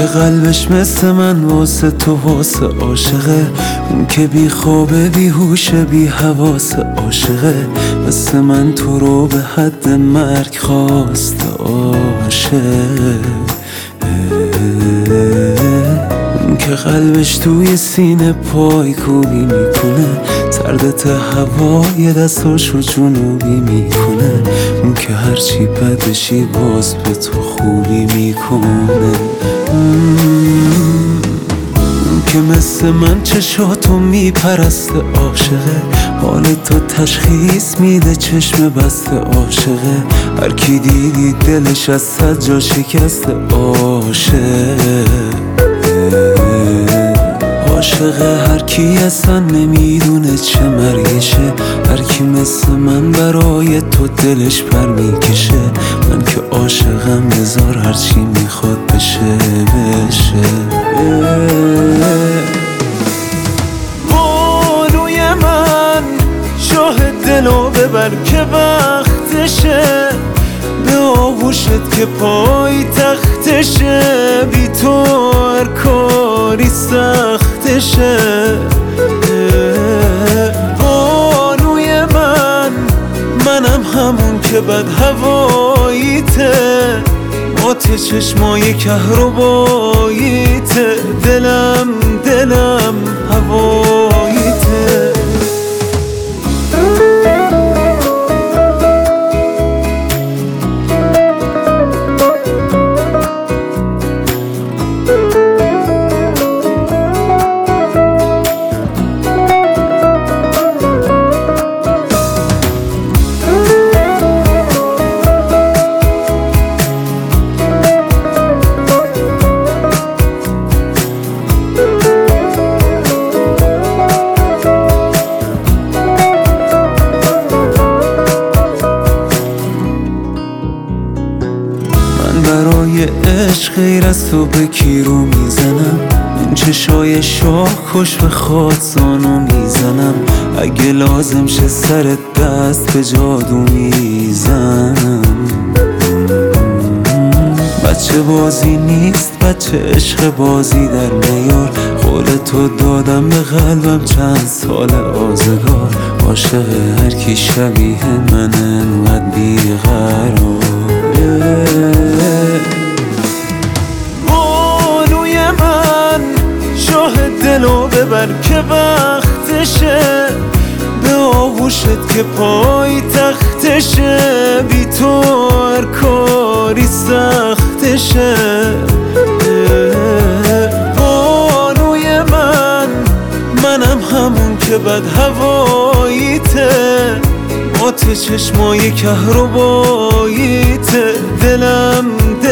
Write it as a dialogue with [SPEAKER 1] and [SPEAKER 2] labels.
[SPEAKER 1] که قلبش مثل من واسه تو واسه عاشقه، اون که بی خوابه بی هوشه بی حواسه عاشقه، مثل من تو رو به حد مرگ خواسته عاشق. اون که قلبش توی سینه پای کوبی میکنه، سردت هوای دستاشو جنوبی میکنه، اون که هرچی بدشی باز به تو خوبی میکنه. اون که مثل من چشاتو میپرسته عاشقه، حال تو تشخیص میده چشم بسته عاشقه، هر کی دیدی دلش از صد جا شکسته عاشق. عاشق هر کی اصلا نمیدونه چه مرگشه، هر کی مثل من برای تو دلش پر میکشه، من که عاشقم بذار هرچی میخواد بشه بشه. بانوی من شاه دلو ببر که وقتشه، به آغوشت که پای تختشه، بی تو هر کاری سختشه. بانوی منم همون که بد هواییته، مات چشمای کهرباییته، دلم هواییته. برای عشق غیر از تو به کی رو میزنم، این چشای شاخش به خاتزانو میزنم، اگه لازم شه سر دست به جادو میزنم. بچه بازی نیست بچه عشق بازی در نیار، قول تو دادم به قلبم چند سال آزگار، عاشق هر کی شبیه من انقدر بیقرار. بانوی من شاه دلو ببر که وقتشه، به آغوشت که پای تختشه، بی تو هر کاری سختشه. بانوی منم همون که بد هواییته، مات چشمای کهرباییته، دلم